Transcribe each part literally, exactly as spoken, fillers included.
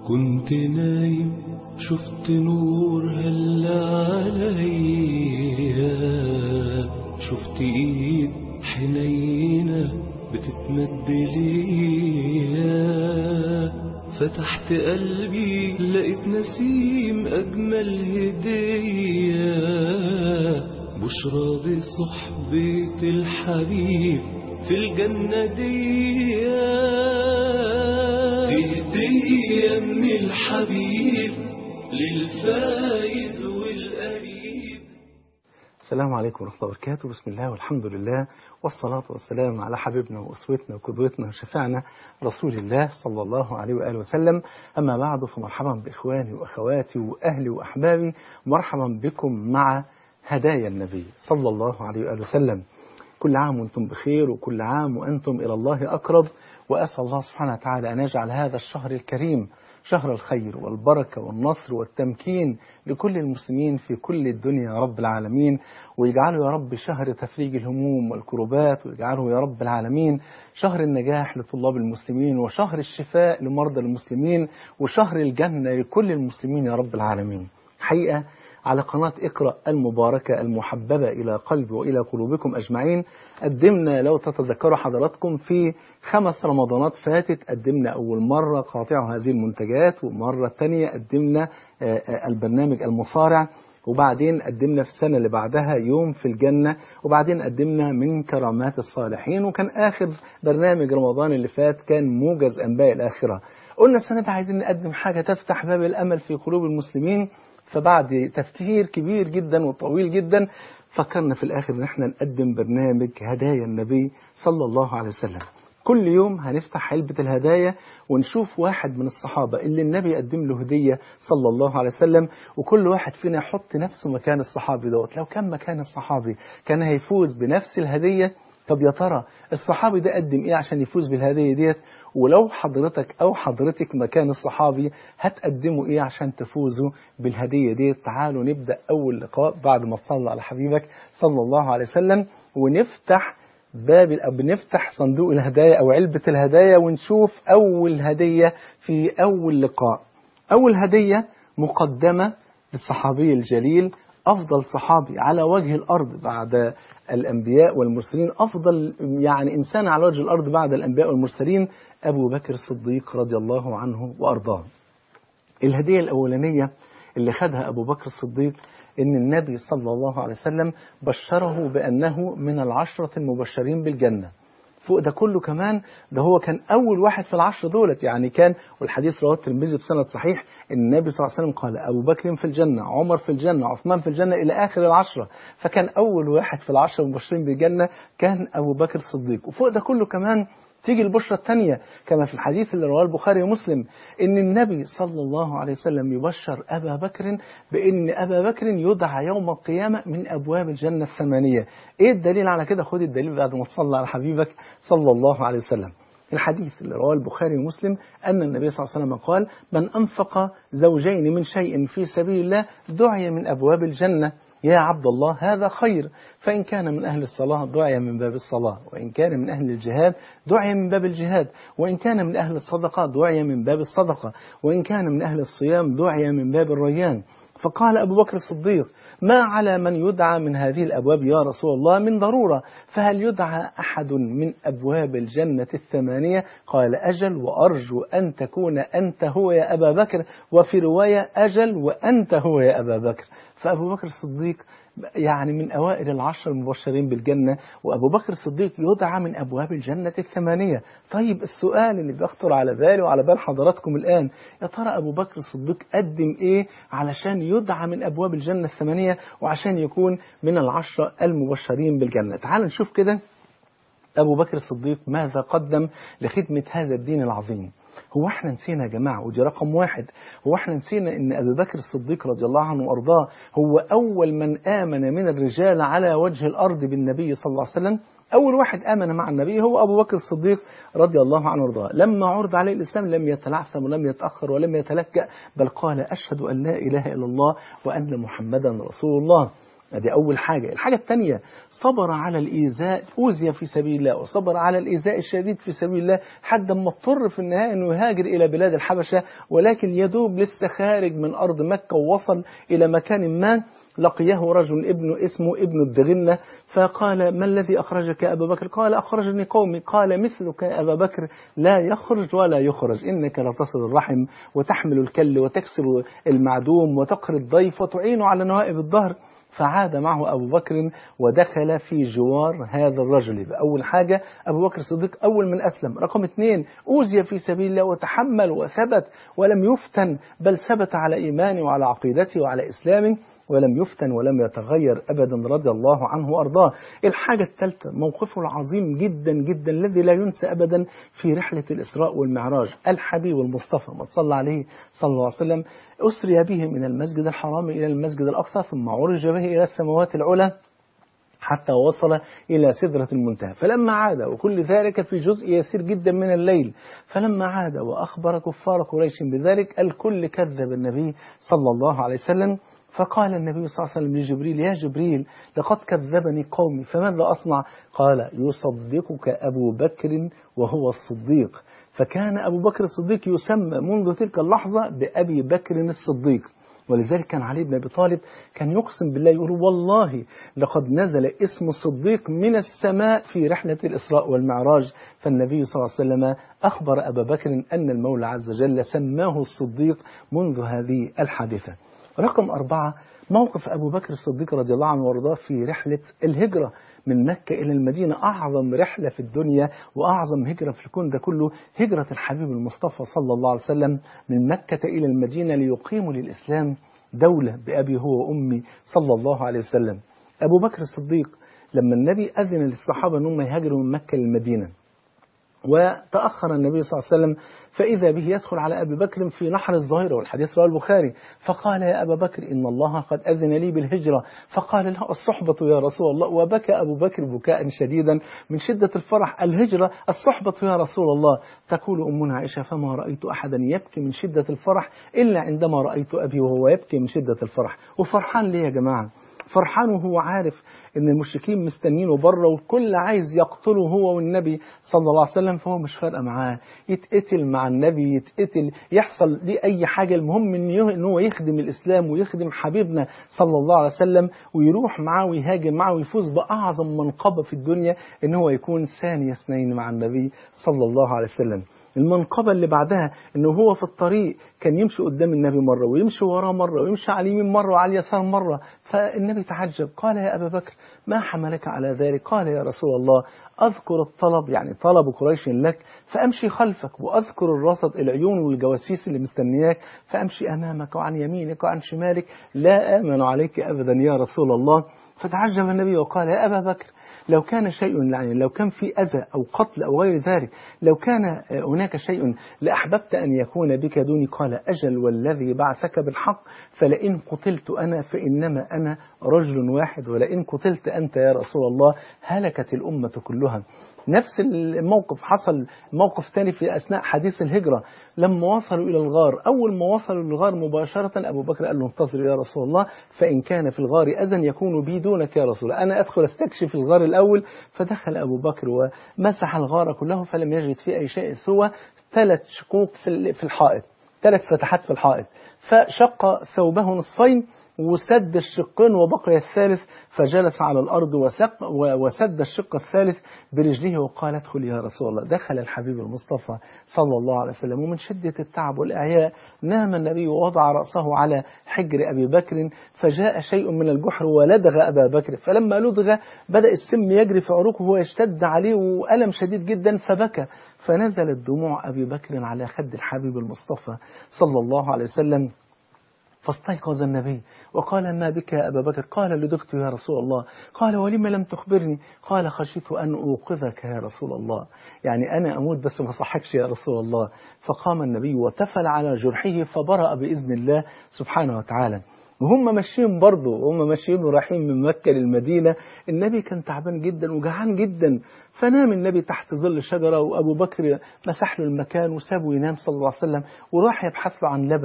كنت نايم شفت نور هلا عليا، شفت ايد حنينة بتتمد ليا، فتحت قلبي لقيت نسيم أجمل هدية، بشرى بصحبة الحبيب في الجنة دي، هدية من الحبيب للفايز والقريب. السلام عليكم ورحمة الله وبركاته. بسم الله والحمد لله والصلاة والسلام على حبيبنا وأسوتنا وقدوتنا وشفاعنا رسول الله صلى الله عليه وآله وسلم. أما بعد، فمرحبا بإخواني وأخواتي وأهلي وأحبابي، مرحبا بكم مع هدايا النبي صلى الله عليه وآله وسلم. كل عام وأنتم بخير، وكل عام وأنتم إلى الله أقرب، وأسأل الله سبحانه وتعالى أن يجعل هذا الشهر الكريم شهر الخير والبركة والنصر والتمكين لكل المسلمين في كل الدنيا يا رب العالمين، ويجعله يا رب شهر تفريج الهموم والكروبات، ويجعله يا رب العالمين شهر النجاح لطلاب المسلمين، وشهر الشفاء لمرضى المسلمين، وشهر الجنة لكل المسلمين يا رب العالمين. حقيقة على قناة اقرأ المباركة المحببة إلى قلبي وإلى قلوبكم أجمعين، قدمنا لو تتذكروا حضراتكم في خمس رمضانات فاتت، قدمنا أول مرة قاطع هذه المنتجات، ومرة تانية قدمنا البرنامج المصارع، وبعدين قدمنا في السنة اللي بعدها يوم في الجنة، وبعدين قدمنا من كرامات الصالحين، وكان آخر برنامج رمضان اللي فات كان موجز أنباء الآخرة. قلنا السنة دي عايزين نقدم حاجة تفتح باب الأمل في قلوب المسلمين، فبعد تفكير كبير جدا وطويل جدا فكرنا في الآخر ان احنا نقدم برنامج هدايا النبي صلى الله عليه وسلم. كل يوم هنفتح علبة الهدايا ونشوف واحد من الصحابة اللي النبي قدم له هدية صلى الله عليه وسلم، وكل واحد فينا يحط نفسه مكان الصحابي دوت. لو كان مكان الصحابي كان هيفوز بنفس الهدية، طب يا ترى الصحابي ده قدم ايه عشان يفوز بالهدية ديت؟ ولو حضرتك او حضرتك مكان الصحابي هتقدموا ايه عشان تفوزوا بالهدية ديت؟ تعالوا نبدأ اول لقاء بعد ما تصلى على حبيبك صلى الله عليه وسلم، ونفتح باب او بنفتح صندوق الهدايا او علبة الهدايا ونشوف اول هدية في اول لقاء. اول هدية مقدمة للصحابي الجليل، أفضل صحابي على وجه الأرض بعد الأنبياء والمرسلين، أفضل يعني إنسان على وجه الأرض بعد الأنبياء والمرسلين، أبو بكر الصديق رضي الله عنه وأرضاه. الهدية الأولانية اللي خدها أبو بكر الصديق إن النبي صلى الله عليه وسلم بشره بأنه من العشرة المبشرين بالجنة. فوق ده كله كمان ده هو كان أول واحد في العشر دولت، يعني كان، والحديث رواه الترمذي بسند صحيح، إن النبي صلى الله عليه وسلم قال أبو بكر في الجنة، عمر في الجنة، عثمان في الجنة، إلى آخر العشرة. فكان أول واحد في العشرة المبشرين بالجنة كان أبو بكر الصديق. وفوق ده كله كمان تيجي البشرة الثانية كما في الحديث اللي رواه البخاري ومسلم، إن النبي صلى الله عليه وسلم يبشر أبا بكر بإن أبا بكر يدعى يوم القيامة من أبواب الجنة الثمانية. إيه الدليل على كده؟ خد الدليل بعد ما تصلى على حبيبك صلى الله عليه وسلم. الحديث اللي رواه البخاري ومسلم أن النبي صلى الله عليه وسلم قال: من أنفق زوجين من شيء في سبيل الله دعي من أبواب الجنة. يا عبد الله هذا خير، فإن كان من أهل الصلاة دعي من باب الصلاة، وإن كان من أهل الجهاد دعي من باب الجهاد، وإن كان من أهل الصدقة دعي من باب الصدقة، وإن كان من أهل الصيام دعي من باب الريان. فقال أبو بكر الصديق: ما على من يدعى من هذه الأبواب يا رسول الله من ضرورة، فهل يدعى أحد من أبواب الجنة الثمانية؟ قال: أجل، وأرجو أن تكون أنت هو يا أبا بكر، وفي رواية أجل وأنت هو يا أبا بكر. فأبو بكر الصديق يعني من أوائل العشر المبشرين بالجنة، وأبو بكر الصديق يدعى من أبواب الجنة الثمانية. طيب السؤال اللي بيخطر على بالي وعلى بال حضراتكم الآن، يا ترى أبو بكر الصديق قدم إيه علشان يدعى من أبواب الجنة الثمانية وعشان يكون من العشرة المبشرين بالجنة؟ تعال نشوف كده أبو بكر الصديق ماذا قدم لخدمة هذا الدين العظيم. هو احنا نسينا يا جماعة؟ ودي رقم واحد. هو احنا نسينا ان ابو بكر الصديق رضي الله عنه وارضاه هو اول من امن من الرجال على وجه الارض بالنبي صلى الله عليه وسلم؟ اول واحد امن مع النبي هو ابو بكر الصديق رضي الله عنه وارضاه. لما عرض عليه الاسلام لم يتلعثم ولم يتاخر ولم يتلكأ، بل قال: اشهد ان لا اله الا الله وان محمدا رسول الله. هذه أول حاجة. الحاجة الثانية صبر على الإيذاء، أوذي في سبيل الله وصبر على الإيذاء الشديد في سبيل الله حتى ما اضطر في النهاية أنه يهاجر إلى بلاد الحبشة، ولكن يدوب لسه خارج من أرض مكة ووصل إلى مكان ما لقيه رجل ابن اسمه ابن الدغنة، فقال: ما الذي أخرجك يا أبا بكر؟ قال: أخرجني قومي. قال: مثلك يا أبا بكر لا يخرج ولا يخرج، إنك لتصل الرحم وتحمل الكل وتكسب المعدوم وتقري الضيف وتعين على نوائب الظهر. فعاد معه أبو بكر ودخل في جوار هذا الرجل. أول حاجة أبو بكر الصديق أول من أسلم. رقم اثنين أوذي في سبيل الله وتحمل وثبت ولم يفتن، بل ثبت على إيمانه وعلى عقيدته وعلى إسلامه ولم يفتن ولم يتغير أبدا رضي الله عنه وأرضاه. الحاجة الثالثة موقفه العظيم جدا جدا الذي لا ينسى أبدا في رحلة الإسراء والمعراج. الحبيب المصطفى ما صلى عليه صلى الله عليه وسلم أسري به من المسجد الحرام إلى المسجد الأقصى، ثم عرج به إلى السماوات العلى حتى وصل إلى سدرة المنتهى. فلما عاد، وكل ذلك في جزء يسير جدا من الليل، فلما عاد وأخبر كفار قريش بذلك الكل كذب النبي صلى الله عليه وسلم. فقال النبي صلى الله عليه وسلم لجبريل: يا جبريل لقد كذبني قومي فماذا أصنع؟ قال: يصدقك أبو بكر وهو الصديق. فكان أبو بكر الصديق يسمى منذ تلك اللحظة بأبي بكر الصديق. ولذلك كان علي بن أبي طالب كان يقسم بالله يقول: والله لقد نزل اسم الصديق من السماء في رحلة الإسراء والمعراج. فالنبي صلى الله عليه وسلم أخبر أبا بكر أن المولى عز وجل سماه الصديق منذ هذه الحادثة. رقم أربعة موقف أبو بكر الصديق رضي الله عنه وارضاه في رحلة الهجرة من مكة إلى المدينة، أعظم رحلة في الدنيا وأعظم هجرة في الكون ده كله، هجرة الحبيب المصطفى صلى الله عليه وسلم من مكة إلى المدينة ليقيموا للإسلام دولة بأبي هو وأمي صلى الله عليه وسلم. أبو بكر الصديق لما النبي أذن للصحابة أنهم يهاجروا من مكة للمدينة وتأخر النبي صلى الله عليه وسلم، فإذا به يدخل على أبي بكر في نحر الظهيرة، والحديث رواه البخاري، فقال: يا أبا بكر إن الله قد أذن لي بالهجرة. فقال له: الصحبة يا رسول الله. وبكى أبو بكر بكاء شديدا من شدة الفرح. الهجرة الصحبة يا رسول الله. تقول أمنا عائشة: فما رأيت أحدا يبكي من شدة الفرح إلا عندما رأيت أبي وهو يبكي من شدة الفرح. وفرحان ليه يا جماعة؟ فرحان وهو عارف ان المشركين مستنينه بره والكل عايز يقتله هو والنبي صلى الله عليه وسلم، فهو مش فارقه معاه يتقتل مع النبي، يتقتل، يحصل ليه اي حاجه، المهم ان هو يخدم الاسلام ويخدم حبيبنا صلى الله عليه وسلم ويروح معاه ويهاجم معاه ويفوز باعظم منقبه في الدنيا ان هو يكون ثاني اثنين مع النبي صلى الله عليه وسلم. المنقبة اللي بعدها انه هو في الطريق كان يمشي قدام النبي مرة ويمشي وراه مرة ويمشي على اليمين مرة وعلى اليسار مرة. فالنبي تعجب، قال: يا أبا بكر ما حملك على ذلك؟ قال: يا رسول الله أذكر الطلب، يعني طلب قريش لك، فأمشي خلفك، وأذكر الرصد العيون والجواسيس اللي مستنياك، فأمشي أمامك وعن يمينك وعن شمالك، لا آمن عليك أبدا يا رسول الله. فتعجب النبي وقال: يا أبا بكر لو كان شيء، يعني لو كان في أذى أو قتل أو غير ذلك، لو كان هناك شيء لأحببت أن يكون بك دوني. قال: أجل والذي بعثك بالحق، فلئن قتلت أنا فإنما أنا رجل واحد، ولئن قتلت أنت يا رسول الله هلكت الأمة كلها. نفس الموقف حصل موقف ثاني في أثناء حديث الهجرة لما وصلوا إلى الغار. أول ما وصلوا للغار مباشرة أبو بكر قال له: انتظر يا رسول الله، فإن كان في الغار أذى يكون بي دونك يا رسول الله، أنا أدخل استكشف الغار الأول. فدخل أبو بكر ومسح الغار كله فلم يجد فيه أي شيء سوى ثلاث شقوق في الحائط، ثلاث فتحات في الحائط، فشق ثوبه نصفين وسد الشقين وبقي الثالث، فجلس على الأرض وسق وسد الشق الثالث برجله وقال: ادخل يا رسول الله. دخل الحبيب المصطفى صلى الله عليه وسلم، ومن شدة التعب والإعياء نام النبي ووضع رأسه على حجر أبي بكر، فجاء شيء من الجحر ولدغ أبا بكر، فلما لدغ بدأ السم يجري في عروقه ويشتد عليه وألم شديد جدا فبكى، فنزلت دموع أبي بكر على خد الحبيب المصطفى صلى الله عليه وسلم. فاستيقظ النبي وقال: ما بك يا أبا بكر؟ قال: لدغت يا رسول الله. قال: ولم لم تخبرني؟ قال: خشيت أن أوقظك يا رسول الله، يعني أنا أموت بس ما صحكش يا رسول الله. فقام النبي وتفل على جرحه فبرأ بإذن الله سبحانه وتعالى. وهم ماشيين برضه، وهم ماشيين ورايحين من مكة للمدينة، النبي كان تعبان جدا وجعان جدا، فنام النبي تحت ظل شجرة، وأبو بكر مسح له المكان وسابه ينام صلى الله عليه وسلم، وراح يبحث له عن لبن.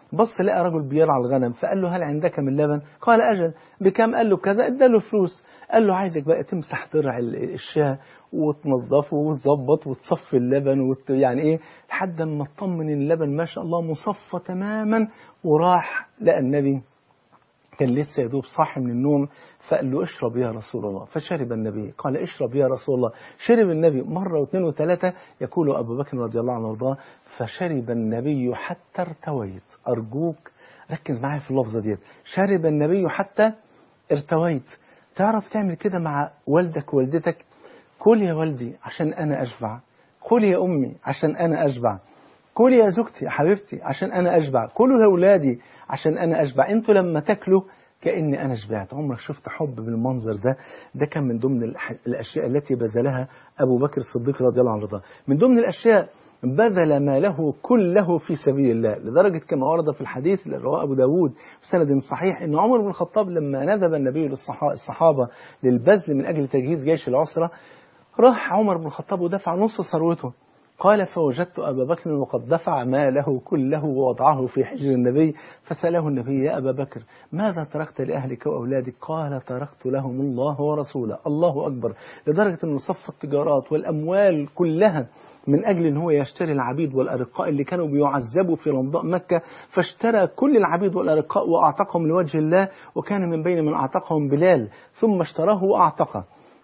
بص لقى رجل بيرعى الغنم فقال له هل عندك من لبن؟ قال أجل. بكام؟ قال له كذا. اداله فلوس. قال له عايزك بقى تمسح ضرع الشاة وتنظفه وتظبط وتصفي اللبن وت... يعني ايه لحد ما تطمن اللبن ما شاء الله مصفى تماما. وراح لقى النبي كان لسه يدوب صاحي من النوم فقال له اشرب يا رسول الله. فشرب النبي. قال اشرب يا رسول الله. شرب النبي مرة واثنين وثلاثة. يقول أبو بكر رضي الله عنه وارضاه فشرب النبي حتى ارتويت. أرجوك ركز معايا في اللفظة ديت. شرب النبي حتى ارتويت. تعرف تعمل كده مع والدك ووالدتك؟ كل يا والدي عشان أنا أشبع. كل يا أمي عشان أنا أشبع. كل يا زوجتي يا حبيبتي عشان أنا أشبع. كلوا يا أولادي عشان أنا أشبع. أنتوا لما تاكلوا كأني أنا شبعت. عمرك شفت حب بالمنظر ده؟ ده كان من ضمن الأشياء التي بذلها أبو بكر الصديق رضي الله عنه. من ضمن الأشياء بذل ماله كله في سبيل الله، لدرجة كما ورد في الحديث اللي رواه أبو داود بسند صحيح أن عمر بن الخطاب لما ندب النبي للصحابة للبذل من أجل تجهيز جيش العسرة، راح عمر بن الخطاب ودفع نص ثروته. قال فوجدت أبا بكر وقد دفع ماله كله ووضعه في حجر النبي. فسأله النبي يا أبا بكر ماذا تركت لأهلك وأولادك؟ قال تركت لهم الله ورسوله. الله أكبر. لدرجة أنه صف التجارات والأموال كلها من أجل أن هو يشتري العبيد والأرقاء اللي كانوا بيعذبوا في رمضاء مكة، فاشترى كل العبيد والأرقاء وأعتقهم لوجه الله، وكان من بين من أعتقهم بلال ثم اشتراه وأعتقه.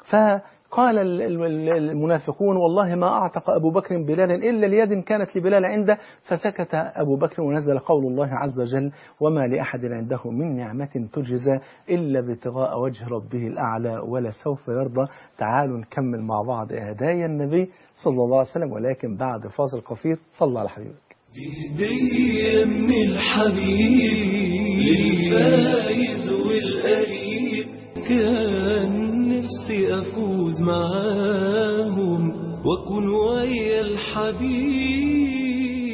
فقال المنافقون والله ما أعتق أبو بكر بلالا إلا ليد كانت لبلال عنده. فسكت أبو بكر ونزل قول الله عز وجل وما لأحد عنده من نعمة تجزى إلا ابتغاء وجه ربه الأعلى ولسوف يرضى. تعالوا نكمل مع بعض هدايا النبي صلى الله عليه وسلم، ولكن بعد فاصل قصير. صلى على حبيبك. هدية من الحبيب للفائز والقريب، كان نفسي أفوز معاهم وأكون ويا الحبيب.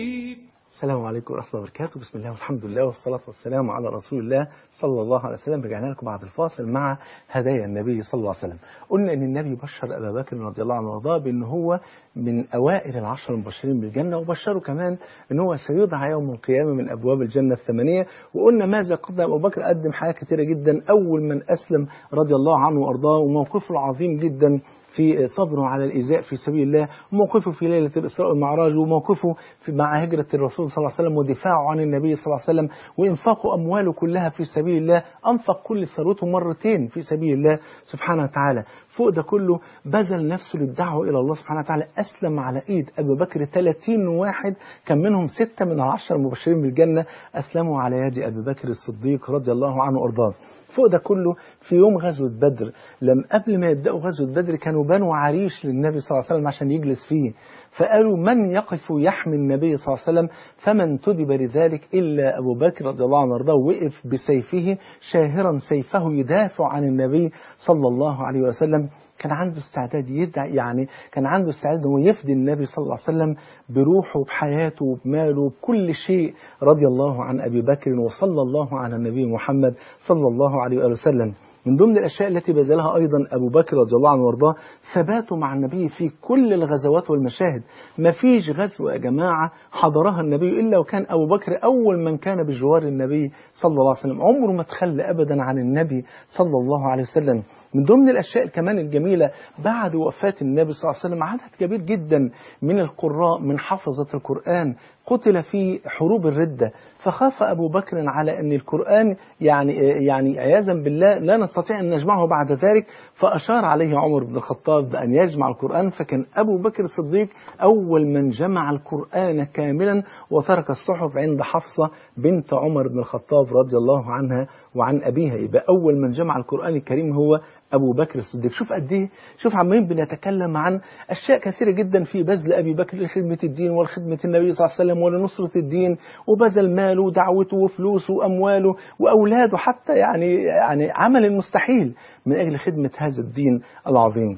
السلام عليكم ورحمة الله وبركاته. بسم الله والحمد لله والصلاة والسلام على رسول الله صلى الله عليه وسلم. رجعنا لكم بعد الفاصل مع هدايا النبي صلى الله عليه وسلم. قلنا أن النبي بشر أبا بكر رضي الله عنه وارضاه بأنه هو من أوائل العشر المبشرين بالجنة، وبشره كمان أنه هو سيدعى يوم القيامة من أبواب الجنة الثمانية. وقلنا ماذا قدم أبو بكر؟ قدم حاجات كثيرة جدا. أول من أسلم رضي الله عنه وارضاه، وموقفه العظيم جدا في صبره على الإيذاء في سبيل الله، وموقفه في ليلة الإسراء والمعراج، وموقفه في مع هجرة الرسول صلى الله عليه وسلم ودفاعه عن النبي صلى الله عليه وسلم، وإنفاق أمواله كلها في سبيل الله. أنفق كل ثروته مرتين في سبيل الله سبحانه وتعالى. فوق ده كله بذل نفسه للدعوة إلى الله سبحانه وتعالى. أسلم على إيد أبي بكر ثلاثين واحد، كان منهم ستة من العشر المبشرين بالجنة أسلموا على يد أبي بكر الصديق رضي الله عنه وأرضاه. فوق ده كله في يوم غزوة بدر، لم قبل ما يبدأوا غزوة بدر كانوا بنوا عريش للنبي صلى الله عليه وسلم عشان يجلس فيه، فقالوا من يقف يحمي النبي صلى الله عليه وسلم؟ فمن تدب لذلك إلا أبو بكر رضي الله عنه وارضاه، وقف بسيفه شاهرا سيفه يدافع عن النبي صلى الله عليه وسلم. كان عنده استعداد يدعي، يعني كان عنده استعداد انه يفدي النبي صلى الله عليه وسلم بروحه وبحياته وبماله وبكل شيء رضي الله عن أبي بكر وصلى الله على النبي محمد صلى الله عليه وسلم. من ضمن الأشياء التي بذلها أيضا أبو بكر رضي الله عنه وارضاه ثباته مع النبي في كل الغزوات والمشاهد. ما فيش غزوة يا جماعة حضرها النبي إلا وكان أبو بكر أول من كان بجوار النبي صلى الله عليه وسلم. عمره ما تخلى أبدا عن النبي صلى الله عليه وسلم. من ضمن الأشياء كمان الجميلة بعد وفاة النبي صلى الله عليه وسلم عدد كبير جدا من القراء من حفظة القرآن قتل في حروب الردة، فخاف أبو بكر على أن القرآن يعني يعني عياذا بالله لا نستطيع أن نجمعه بعد ذلك، فأشار عليه عمر بن الخطاب بأن يجمع القرآن. فكان أبو بكر الصديق أول من جمع القرآن كاملا وترك الصحف عند حفصة بنت عمر بن الخطاب رضي الله عنها وعن أبيها. يبقى أول من جمع القرآن الكريم هو أبو بكر الصديق. شوف قد إيه، شوف عمالين بنتكلم عن أشياء كثيرة جدا في بذل أبي بكر لخدمة الدين ولخدمة النبي صلى الله عليه وسلم ولنصرة الدين، وبذل ماله ودعوته وفلوسه وأمواله وأولاده، حتى يعني يعني عمل المستحيل من أجل خدمة هذا الدين العظيم.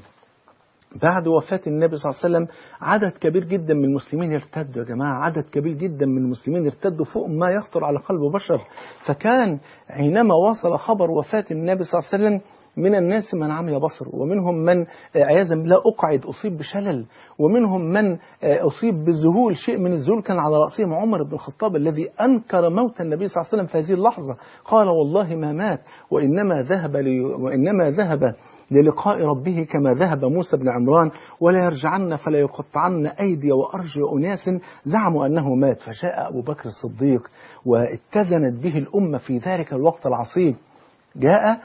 بعد وفاة النبي صلى الله عليه وسلم عدد كبير جدا من المسلمين ارتدوا يا جماعة، عدد كبير جدا من المسلمين ارتدوا فوق ما يخطر على قلب بشر. فكان حينما وصل خبر وفاة النبي صلى الله عليه وسلم من الناس من عمي بصر، ومنهم من عياذا بالله أقعد أصيب بشلل، ومنهم من أصيب بذهول، شيء من الذهول كان على رأسهم عمر بن الخطاب الذي أنكر موت النبي صلى الله عليه وسلم في هذه اللحظة، قال والله ما مات وإنما ذهب لي وإنما ذهب للقاء ربه كما ذهب موسى بن عمران، ولا يرجعن فلا يقطعن أيدي وأرجل أناس زعموا أنه مات. فجاء أبو بكر الصديق واتزنت به الأمة في ذلك الوقت العصيب، جاء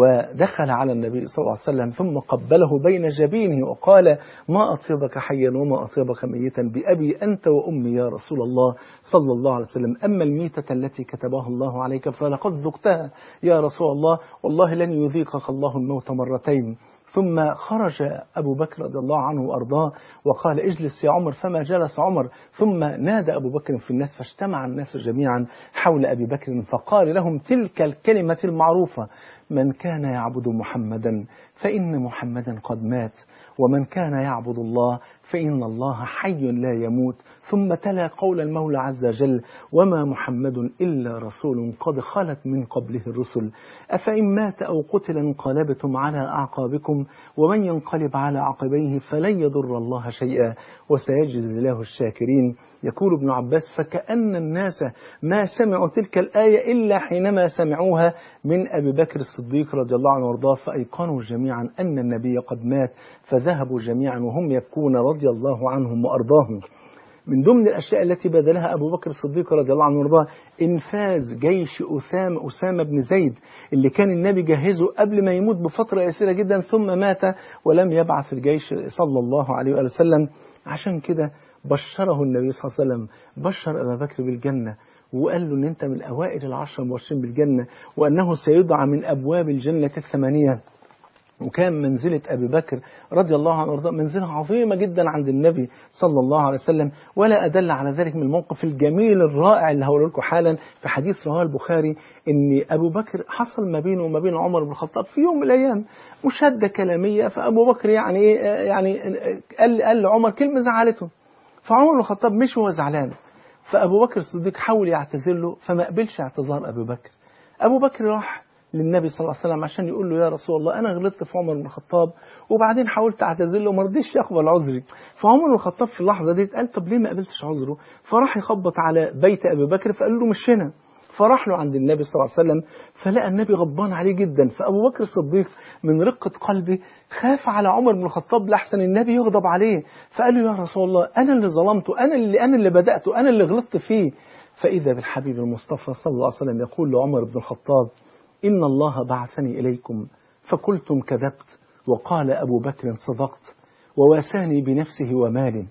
ودخل على النبي صلى الله عليه وسلم ثم قبله بين جبينه وقال ما أطيبك حيا وما أطيبك ميتا، بأبي أنت وأمي يا رسول الله صلى الله عليه وسلم، أما الميتة التي كتبها الله عليك فلقد ذقتها يا رسول الله، والله لن يذيقك الله الموت مرتين. ثم خرج أبو بكر رضي الله عنه وأرضاه وقال اجلس يا عمر، فما جلس عمر، ثم نادى أبو بكر في الناس فاجتمع الناس جميعا حول أبي بكر فقال لهم تلك الكلمة المعروفة: من كان يعبد محمدا فإن محمدا قد مات، ومن كان يعبد الله فإن الله حي لا يموت. ثم تلا قول المولى عز وجل: وما محمد إلا رسول قد خلت من قبله الرسل أفإن مات أو قتل انقلبتم على أعقابكم ومن ينقلب على عقبيه فلن يضر الله شيئا وسيجزي الله الشاكرين. يقول ابن عباس: فكأن الناس ما سمعوا تلك الآية إلا حينما سمعوها من أبي بكر الصديق رضي الله عنه وارضاه، فأيقنوا جميعا أن النبي قد مات، فذهبوا جميعا وهم يبكون رضي الله عنهم وأرضاهم. من ضمن الأشياء التي بذلها أبو بكر الصديق رضي الله عنه وارضاه إنفاذ جيش أسامة أسامة بن زيد اللي كان النبي جهزه قبل ما يموت بفترة يسيرة جدا، ثم مات ولم يبعث الجيش صلى الله عليه وآله وسلم. عشان كده بشره النبي صلى الله عليه وسلم، بشر أبا بكر بالجنة وقال له إن أنت من أوائل العشر المبشرين بالجنة، وأنه سيدعى من أبواب الجنة الثمانية. وكان منزلة أبي بكر رضي الله عنه وارضاه منزلة عظيمة جدا عند النبي صلى الله عليه وسلم. ولا أدل على ذلك من الموقف الجميل الرائع اللي هقوله لكم حالا في حديث رواه البخاري، إن أبو بكر حصل ما بينه وما بين عمر بن الخطاب في يوم من الأيام مشادة كلامية، فأبو بكر يعني يعني قال قال لعمر كلمة زعلته، فعمر بن الخطاب مش هو زعلان، فأبو بكر الصديق حاول يعتذر له فما قبلش اعتذار أبو بكر. أبو بكر راح للنبي صلى الله عليه وسلم عشان يقول له يا رسول الله أنا غلطت في عمر بن الخطاب، وبعدين حاولت أعتذر له وما رضيش يقبل عذري. فعمر بن الخطاب في اللحظة دي قال طب ليه ما قبلتش عذره؟ فراح يخبط على بيت أبي بكر فقال له مش هنا، فراح له عند النبي صلى الله عليه وسلم فلقى النبي غضبان عليه جدا. فأبو بكر الصديق من رقة قلبه خاف على عمر بن الخطاب لحسن النبي يغضب عليه، فقال له يا رسول الله أنا اللي ظلمته، أنا اللي أنا اللي بدأته، أنا اللي غلطت فيه. فإذا بالحبيب المصطفى صلى الله عليه وسلم يقول لعمر بن الخطاب إن الله بعثني إليكم فقلتم كذبت، وقال أبو بكر صدقت، وواساني بنفسه ومالي،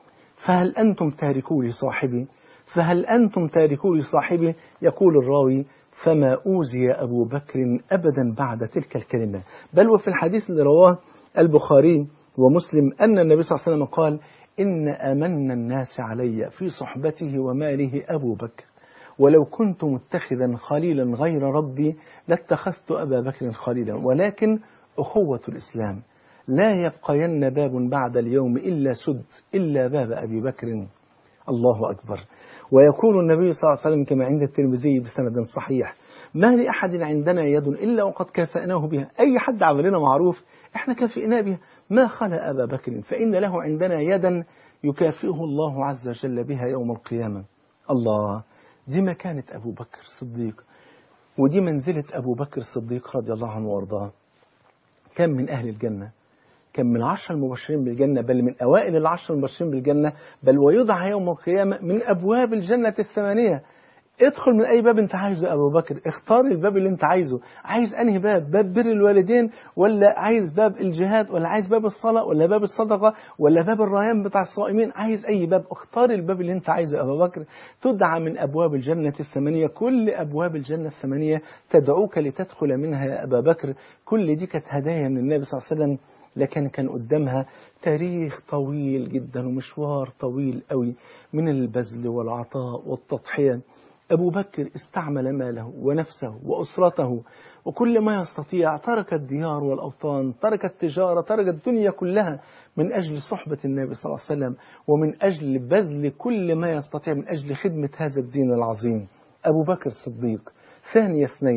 فهل أنتم تاركوا لي صاحبي فهل أنتم تاركوا لي صاحبي يقول الراوي فما أوذي أبو بكر أبدا بعد تلك الكلمة. بل وفي الحديث اللي رواه البخاري ومسلم أن النبي صلى الله عليه وسلم قال إن أمن الناس علي في صحبته وماله أبو بكر، ولو كنت متخذا خليلا غير ربي لاتخذت أبا بكر خليلا، ولكن أخوة الإسلام لا يبقين باب بعد اليوم إلا سد إلا باب أبي بكر. الله أكبر. ويقول النبي صلى الله عليه وسلم كما عند الترمذي بسند صحيح ما لأحد عندنا يد إلا وقد كافأناه بها، أي حد عمل لنا معروف إحنا كافئناه بها، ما خلا أبا بكر فإن له عندنا يدا يكافئه الله عز وجل بها يوم القيامة. الله، دي مكانة أبو بكر الصديق، ودي منزلة أبو بكر الصديق رضي الله عنه وارضاه. كان من أهل الجنة، كان من العشر المبشرين بالجنة، بل من أوائل العشر المبشرين بالجنة، بل ويدعى يوم القيامة من أبواب الجنة الثمانية. ادخل من أي باب أنت عايزه يا أبو بكر، اختار الباب اللي أنت عايزه. عايز أنهي باب؟ باب بر الوالدين، ولا عايز باب الجهاد، ولا عايز باب الصلاة، ولا باب الصدقة، ولا باب الريان بتاع الصائمين؟ عايز أي باب، اختار الباب اللي أنت عايزه يا أبو بكر. تدعى من أبواب الجنة الثمانية، كل أبواب الجنة الثمانية تدعوك لتدخل منها يا أبا بكر. كل دي كانت هدايا من النبي صلى الله عليه وسلم، لكن كان قدامها تاريخ طويل جدا ومشوار طويل قوي من البذل والعطاء والتضحية. أبو بكر استعمل ماله ونفسه وأسرته وكل ما يستطيع، ترك الديار والأوطان، ترك التجارة، ترك الدنيا كلها من أجل صحبة النبي صلى الله عليه وسلم، ومن أجل بذل كل ما يستطيع من أجل خدمة هذا الدين العظيم. أبو بكر الصديق ثاني اثنين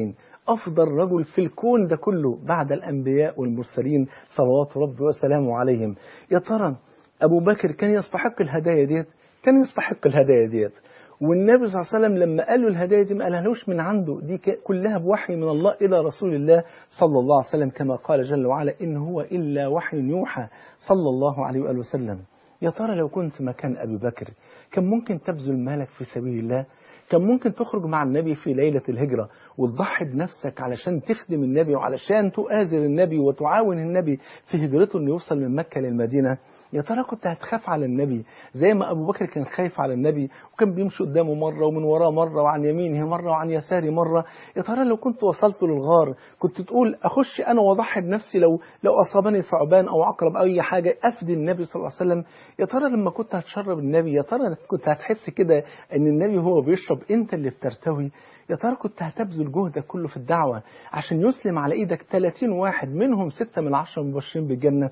أفضل رجل في الكون ده كله بعد الأنبياء والمرسلين صلوات ربي وسلامه عليهم. يا ترى أبو بكر كان يستحق الهدايا ديت؟ كان يستحق الهدايا ديت. والنبي صلى الله عليه وسلم لما قال له الهدايا دي ما قالهالوش من عنده، دي كلها بوحي من الله إلى رسول الله صلى الله عليه وسلم، كما قال جل وعلا إن هو إلا وحي يوحى صلى الله عليه وآله وسلم. يا ترى لو كنت مكان أبي بكر كان ممكن تبذل مالك في سبيل الله؟ كان ممكن تخرج مع النبي في ليلة الهجرة وتضحي بنفسك علشان تخدم النبي وعلشان تؤازر النبي وتعاون النبي في هجرته انه يوصل من مكة للمدينة؟ يا ترى كنت هتخاف على النبي زي ما أبو بكر كان خايف على النبي وكان بيمشي قدامه مرة ومن وراه مرة وعن يمينه مرة وعن يساره مرة؟ يا ترى لو كنت وصلت للغار كنت تقول أخش أنا وأضحي بنفسي لو لو أصابني ثعبان أو عقرب أو أي حاجة أفدي النبي صلى الله عليه وسلم؟ يا ترى لما كنت هتشرب النبي يا ترى كنت هتحس كده أن النبي هو بيشرب أنت اللي بترتوي؟ يا ترى كنت هتبذل جهدك كله في الدعوة عشان يسلم على إيدك ثلاثين واحد منهم ستة من عشرة مبشرين بالجنة؟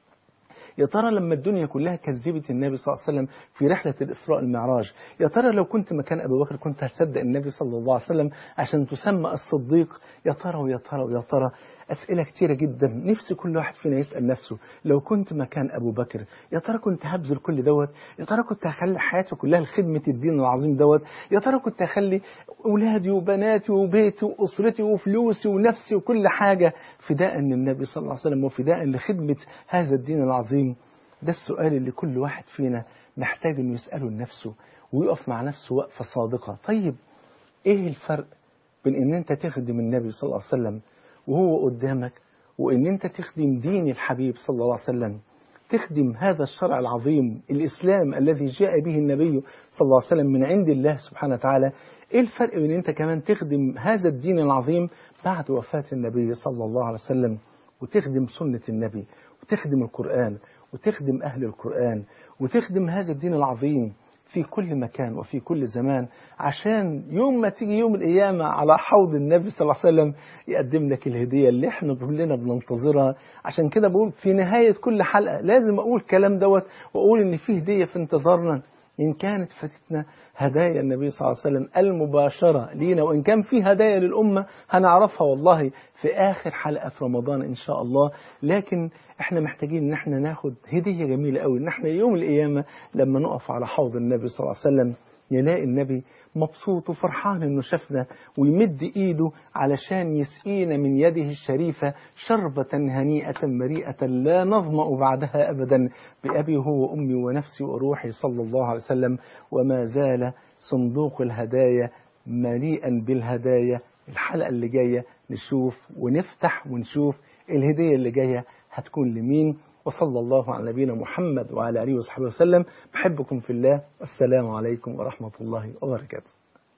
يا ترى لما الدنيا كلها كذبت النبي صلى الله عليه وسلم في رحلة الإسراء المعراج، يا ترى لو كنت مكان أبي بكر كنت هتصدق النبي صلى الله عليه وسلم عشان تسمى الصديق؟ يا ترى ويا ترى ويا ترى. أسئلة كتيرة جدا نفسي كل واحد فينا يسأل نفسه، لو كنت مكان أبو بكر يا ترى كنت هبذل كل دوت؟ يا ترى كنت هخلي حياتي كلها لخدمة الدين العظيم دوت؟ يا ترى كنت هخلي أولادي وبناتي وبيتي وأسرتي وفلوسي ونفسي وكل حاجة فداء للنبي صلى الله عليه وسلم وفداء لخدمة هذا الدين العظيم؟ ده السؤال اللي كل واحد فينا محتاج انه يسأله لنفسه ويقف مع نفسه وقفة صادقة. طيب ايه الفرق بين ان انت تخدم النبي صلى الله عليه وسلم وهو قدامك وان انت تخدم دين الحبيب صلى الله عليه وسلم، تخدم هذا الشرع العظيم الإسلام الذي جاء به النبي صلى الله عليه وسلم من عند الله سبحانه وتعالى؟ ايه الفرق بين انت كمان تخدم هذا الدين العظيم بعد وفاة النبي صلى الله عليه وسلم وتخدم سنة النبي وتخدم القرآن وتخدم أهل القرآن وتخدم هذا الدين العظيم في كل مكان وفي كل زمان، عشان يوم ما تيجي يوم القيامة على حوض النبي صلى الله عليه وسلم يقدم لك الهدية اللي احنا كلنا بننتظرها. عشان كده بقول في نهاية كل حلقة لازم أقول كلام دوت وأقول إن في هدية في انتظارنا، إن كانت فاتتنا هدايا النبي صلى الله عليه وسلم المباشرة لينا، وإن كان في هدايا للأمة هنعرفها والله في آخر حلقة في رمضان إن شاء الله. لكن إحنا محتاجين إن إحنا ناخد هدية جميلة قوي، إن إحنا يوم القيامة لما نقف على حوض النبي صلى الله عليه وسلم يلاقي النبي مبسوط وفرحان إنه شافنا ويمد إيده علشان يسقينا من يده الشريفة شربة هنيئة مريئة لا نظمأ بعدها أبدا، بأبي هو وأمي ونفسي وروحي صلى الله عليه وسلم. وما زال صندوق الهدايا مليئا بالهدايا. الحلقة اللي جاية نشوف ونفتح ونشوف الهدية اللي جاية هتكون لمين. وصلى الله على نبينا محمد وعلى آله وصحبه وسلم. بحبكم في الله. السلام عليكم ورحمة الله وبركاته.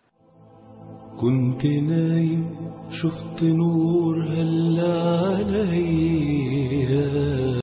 كنت نايم شفت نور هل عليا